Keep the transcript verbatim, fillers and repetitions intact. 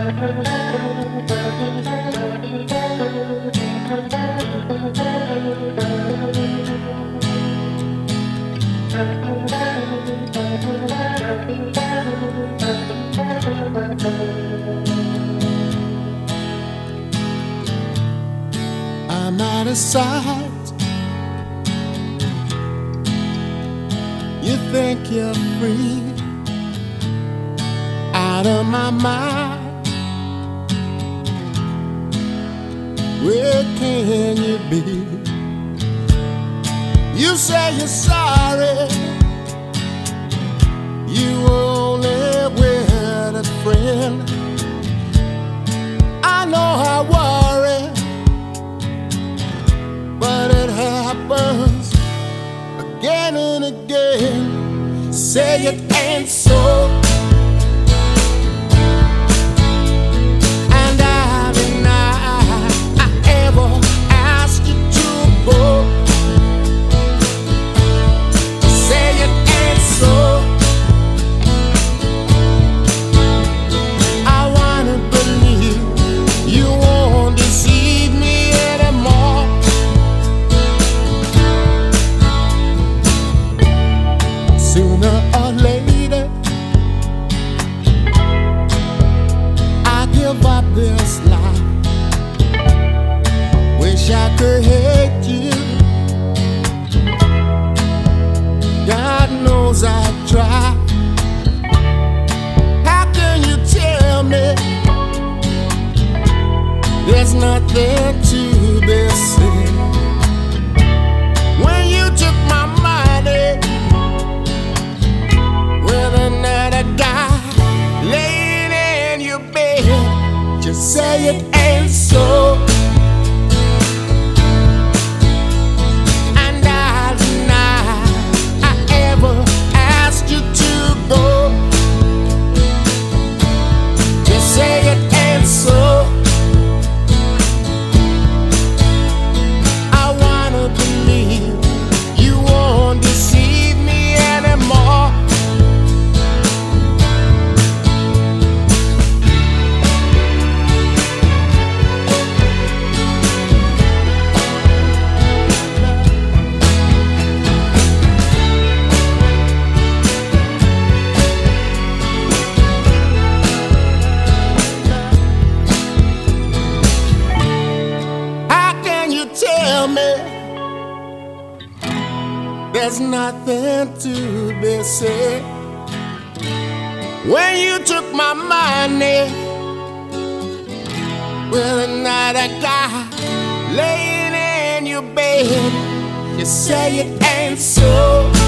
I'm out of sight. You think you're free, out of my mind. Where can you be? You say you're sorry. You only with a friend. I know I worry, but it happens again and again. Say it ain't so, and I deny I ever asked you to go. Say it ain't so. I wanna believe you won't deceive me anymore. Sooner or later, I give up this life. Wish I could hate you. God knows I try. How can you tell me there's nothing to be said? When you took my money with another guy laying in your bed, just say it ain't so. And I deny I ever asked you to go. Just say it ain't so. I wanna believe you won't deceive me anymore. How can you tell me there's nothing to be said? When you took my money with another guy laying in your bed, you say it ain't so.